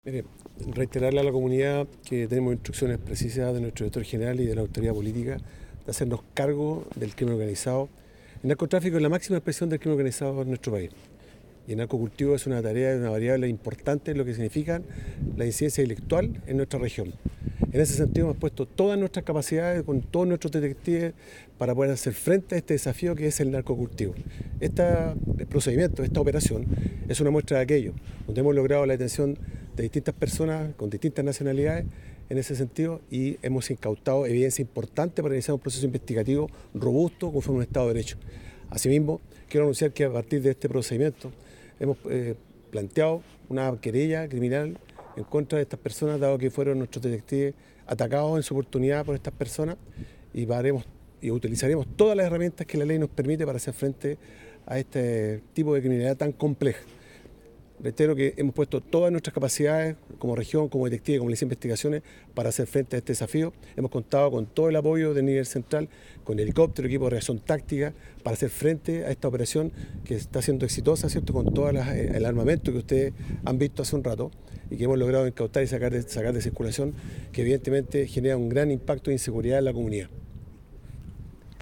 Mire, reiterarle a la comunidad que tenemos instrucciones precisas de nuestro director general y de la autoridad política de hacernos cargo del crimen organizado. El narcotráfico es la máxima expresión del crimen organizado en nuestro país. Y el narcocultivo es una tarea, una variable importante en lo que significa la incidencia intelectual en nuestra región. En ese sentido hemos puesto todas nuestras capacidades con todos nuestros detectives para poder hacer frente a este desafío que es el narcocultivo. Este procedimiento, esta operación, es una muestra de aquello, donde hemos logrado la detención de distintas personas con distintas nacionalidades en ese sentido y hemos incautado evidencia importante para iniciar un proceso investigativo robusto conforme a un Estado de Derecho. Asimismo, quiero anunciar que a partir de este procedimiento hemos planteado una querella criminal en contra de estas personas, dado que fueron nuestros detectives atacados en su oportunidad por estas personas, y utilizaremos todas las herramientas que la ley nos permite para hacer frente a este tipo de criminalidad tan compleja. Reitero que hemos puesto todas nuestras capacidades como región, como detective, como policía de investigaciones para hacer frente a este desafío. Hemos contado con todo el apoyo del nivel central, con helicóptero, equipo de reacción táctica, para hacer frente a esta operación que está siendo exitosa, ¿cierto?, con todo el armamento que ustedes han visto hace un rato y que hemos logrado incautar y sacar de circulación, que evidentemente genera un gran impacto de inseguridad en la comunidad.